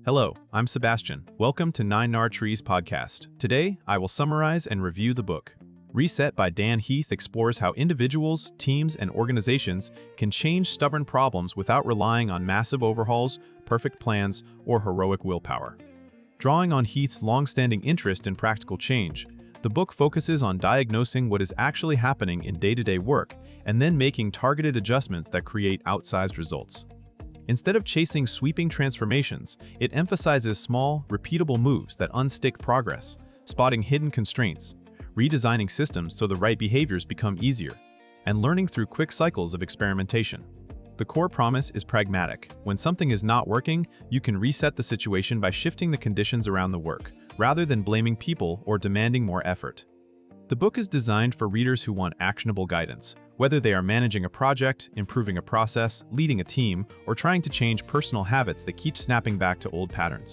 Hello, I'm Sebastian. Welcome to 9 Nar Trees podcast. Today, I will summarize and review the book. Reset by Dan Heath explores how individuals, teams, and organizations can change stubborn problems without relying on massive overhauls, perfect plans, or heroic willpower. Drawing on Heath's long-standing interest in practical change, the book focuses on diagnosing what is actually happening in day-to-day work and then making targeted adjustments that create outsized results. Instead of chasing sweeping transformations, it emphasizes small, repeatable moves that unstick progress, spotting hidden constraints, redesigning systems so the right behaviors become easier, and learning through quick cycles of experimentation. The core promise is pragmatic. When something is not working, you can reset the situation by shifting the conditions around the work, rather than blaming people or demanding more effort. The book is designed for readers who want actionable guidance, whether they are managing a project, improving a process, leading a team, or trying to change personal habits that keep snapping back to old patterns.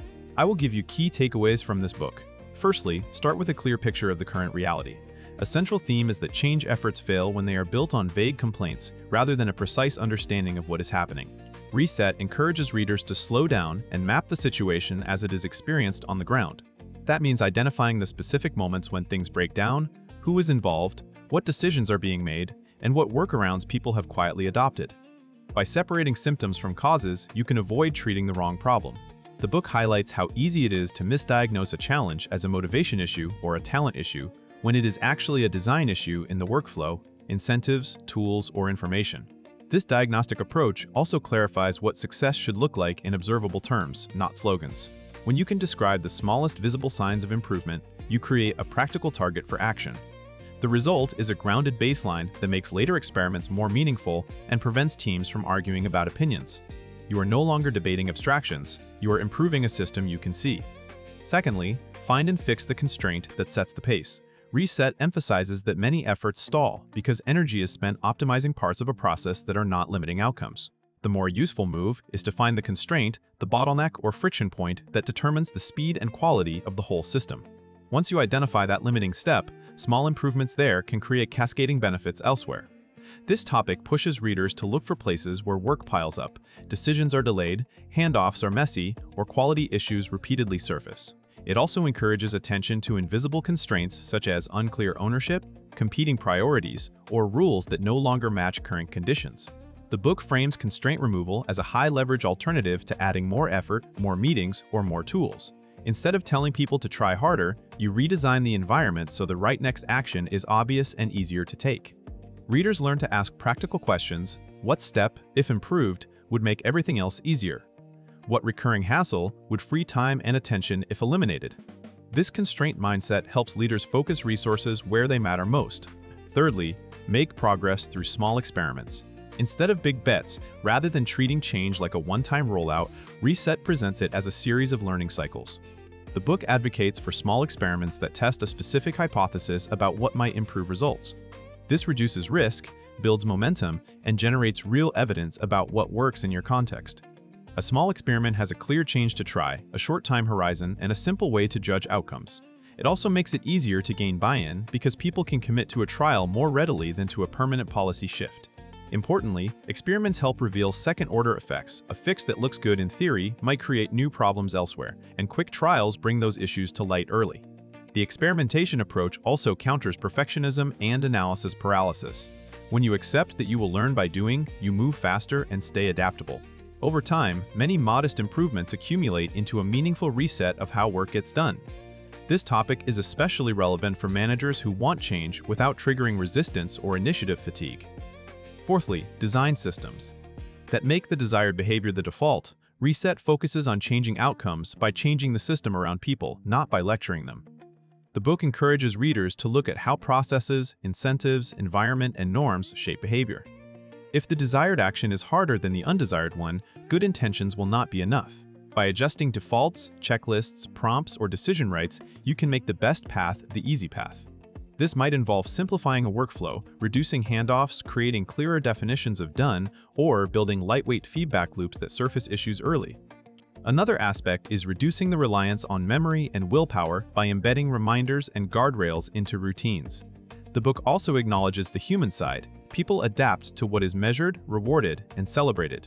I will give you key takeaways from this book. Firstly, start with a clear picture of the current reality. A central theme is that change efforts fail when they are built on vague complaints rather than a precise understanding of what is happening. Reset encourages readers to slow down and map the situation as it is experienced on the ground. That means identifying the specific moments when things break down, who is involved, what decisions are being made, and what workarounds people have quietly adopted. By separating symptoms from causes, you can avoid treating the wrong problem. The book highlights how easy it is to misdiagnose a challenge as a motivation issue or a talent issue when it is actually a design issue in the workflow, incentives, tools, or information. This diagnostic approach also clarifies what success should look like in observable terms, not slogans. When you can describe the smallest visible signs of improvement, you create a practical target for action. The result is a grounded baseline that makes later experiments more meaningful and prevents teams from arguing about opinions. You are no longer debating abstractions, you are improving a system you can see. Secondly, find and fix the constraint that sets the pace. Reset emphasizes that many efforts stall because energy is spent optimizing parts of a process that are not limiting outcomes. The more useful move is to find the constraint, the bottleneck or friction point that determines the speed and quality of the whole system. Once you identify that limiting step, small improvements there can create cascading benefits elsewhere. This topic pushes readers to look for places where work piles up, decisions are delayed, handoffs are messy, or quality issues repeatedly surface. It also encourages attention to invisible constraints such as unclear ownership, competing priorities, or rules that no longer match current conditions. The book frames constraint removal as a high-leverage alternative to adding more effort, more meetings, or more tools. Instead of telling people to try harder, you redesign the environment so the right next action is obvious and easier to take. Readers learn to ask practical questions. What step, if improved, would make everything else easier? What recurring hassle would free time and attention if eliminated? This constraint mindset helps leaders focus resources where they matter most. Thirdly, make progress through small experiments. Instead of big bets, rather than treating change like a one-time rollout, Reset presents it as a series of learning cycles. The book advocates for small experiments that test a specific hypothesis about what might improve results. This reduces risk, builds momentum, and generates real evidence about what works in your context. A small experiment has a clear change to try, a short time horizon, and a simple way to judge outcomes. It also makes it easier to gain buy-in because people can commit to a trial more readily than to a permanent policy shift. Importantly, experiments help reveal second-order effects. A fix that looks good in theory might create new problems elsewhere, and quick trials bring those issues to light early. The experimentation approach also counters perfectionism and analysis paralysis. When you accept that you will learn by doing, you move faster and stay adaptable. Over time, many modest improvements accumulate into a meaningful reset of how work gets done. This topic is especially relevant for managers who want change without triggering resistance or initiative fatigue. Fourthly, design systems that make the desired behavior the default. Reset focuses on changing outcomes by changing the system around people, not by lecturing them. The book encourages readers to look at how processes, incentives, environment, and norms shape behavior. If the desired action is harder than the undesired one, good intentions will not be enough. By adjusting defaults, checklists, prompts, or decision rights, you can make the best path the easy path. This might involve simplifying a workflow, reducing handoffs, creating clearer definitions of done, or building lightweight feedback loops that surface issues early. Another aspect is reducing the reliance on memory and willpower by embedding reminders and guardrails into routines. The book also acknowledges the human side. People adapt to what is measured, rewarded, and celebrated.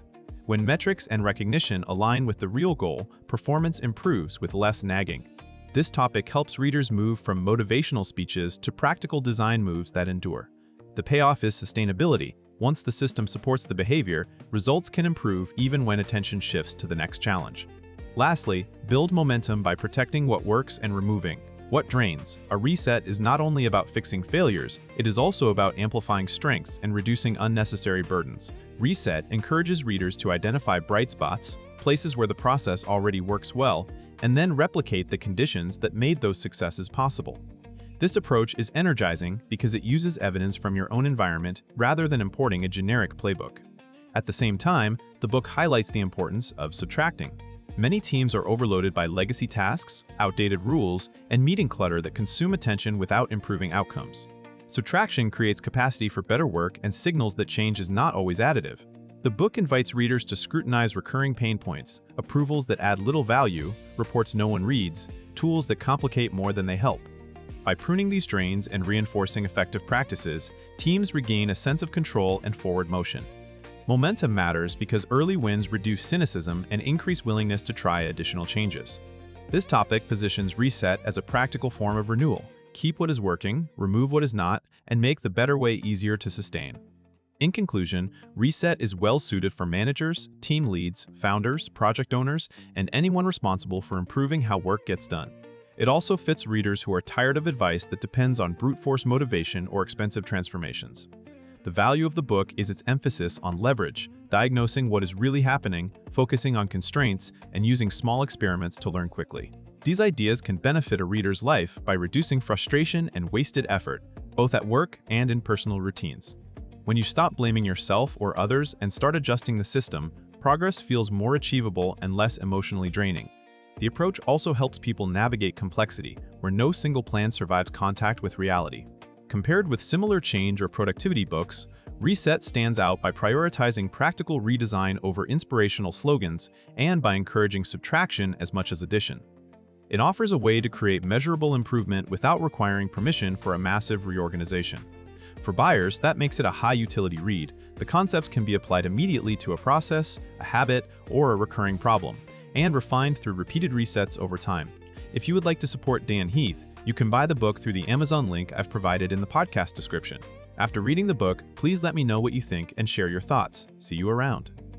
When metrics and recognition align with the real goal, performance improves with less nagging. This topic helps readers move from motivational speeches to practical design moves that endure. The payoff is sustainability. Once the system supports the behavior, results can improve even when attention shifts to the next challenge. Lastly, build momentum by protecting what works and removing what drains. A reset is not only about fixing failures, it is also about amplifying strengths and reducing unnecessary burdens. Reset encourages readers to identify bright spots, places where the process already works well, and then replicate the conditions that made those successes possible. This approach is energizing because it uses evidence from your own environment rather than importing a generic playbook. At the same time, the book highlights the importance of subtracting. Many teams are overloaded by legacy tasks, outdated rules, and meeting clutter that consume attention without improving outcomes. Subtraction creates capacity for better work and signals that change is not always additive. The book invites readers to scrutinize recurring pain points, approvals that add little value, reports no one reads, tools that complicate more than they help. By pruning these drains and reinforcing effective practices, teams regain a sense of control and forward motion. Momentum matters because early wins reduce cynicism and increase willingness to try additional changes. This topic positions reset as a practical form of renewal. Keep what is working, remove what is not, and make the better way easier to sustain. In conclusion, reset is well suited for managers, team leads, founders, project owners, and anyone responsible for improving how work gets done. It also fits readers who are tired of advice that depends on brute force motivation or expensive transformations. The value of the book is its emphasis on leverage, diagnosing what is really happening, focusing on constraints, and using small experiments to learn quickly. These ideas can benefit a reader's life by reducing frustration and wasted effort, both at work and in personal routines. When you stop blaming yourself or others and start adjusting the system, progress feels more achievable and less emotionally draining. The approach also helps people navigate complexity, where no single plan survives contact with reality. Compared with similar change or productivity books, Reset stands out by prioritizing practical redesign over inspirational slogans and by encouraging subtraction as much as addition. It offers a way to create measurable improvement without requiring permission for a massive reorganization. For buyers, that makes it a high-utility read. The concepts can be applied immediately to a process, a habit, or a recurring problem, and refined through repeated resets over time. If you would like to support Dan Heath, you can buy the book through the Amazon link I've provided in the podcast description. After reading the book, please let me know what you think and share your thoughts. See you around.